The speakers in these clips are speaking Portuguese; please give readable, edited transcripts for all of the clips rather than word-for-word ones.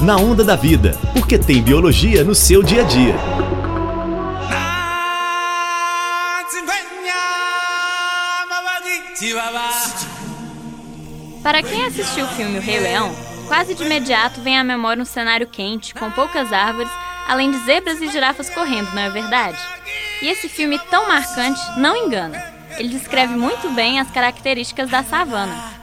Na Onda da Vida, porque tem biologia no seu dia a dia. Para quem assistiu o filme O Rei Leão, quase de imediato vem à memória um cenário quente, com poucas árvores, além de zebras e girafas correndo, não é verdade? E esse filme tão marcante não engana. Ele descreve muito bem as características da savana.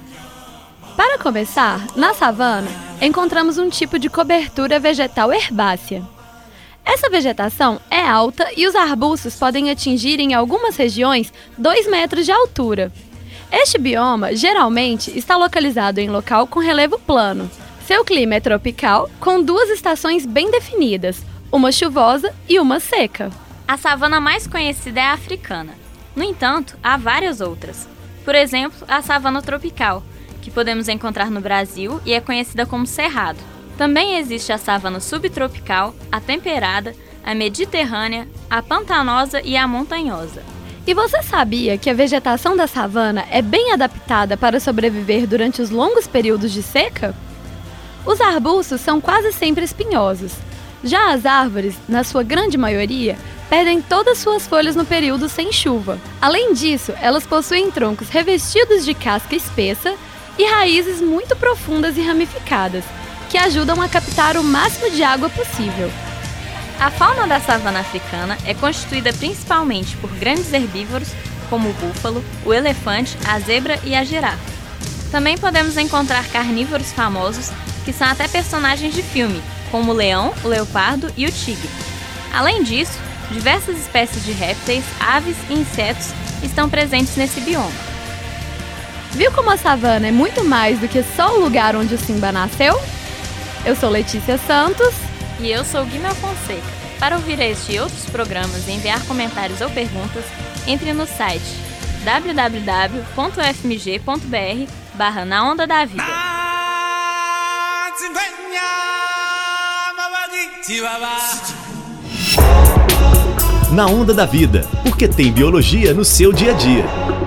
Para começar, na savana, encontramos um tipo de cobertura vegetal herbácea. Essa vegetação é alta e os arbustos podem atingir em algumas regiões 2 metros de altura. Este bioma geralmente está localizado em local com relevo plano. Seu clima é tropical, com 2 estações bem definidas, uma chuvosa e uma seca. A savana mais conhecida é a africana. No entanto, há várias outras. Por exemplo, a savana tropical, que podemos encontrar no Brasil e é conhecida como cerrado. Também existe a savana subtropical, a temperada, a mediterrânea, a pantanosa e a montanhosa. E você sabia que a vegetação da savana é bem adaptada para sobreviver durante os longos períodos de seca? Os arbustos são quase sempre espinhosos. Já as árvores, na sua grande maioria, perdem todas suas folhas no período sem chuva. Além disso, elas possuem troncos revestidos de casca espessa e raízes muito profundas e ramificadas, que ajudam a captar o máximo de água possível. A fauna da savana africana é constituída principalmente por grandes herbívoros, como o búfalo, o elefante, a zebra e a girafa. Também podemos encontrar carnívoros famosos, que são até personagens de filme, como o leão, o leopardo e o tigre. Além disso, diversas espécies de répteis, aves e insetos estão presentes nesse bioma. Viu como a savana é muito mais do que só o lugar onde o Simba nasceu? Eu sou Letícia Santos. E eu sou Guimel Fonseca. Para ouvir este e outros programas e enviar comentários ou perguntas, entre no site www.ufmg.br/Na Onda da Vida. Na Onda da Vida, porque tem biologia no seu dia a dia.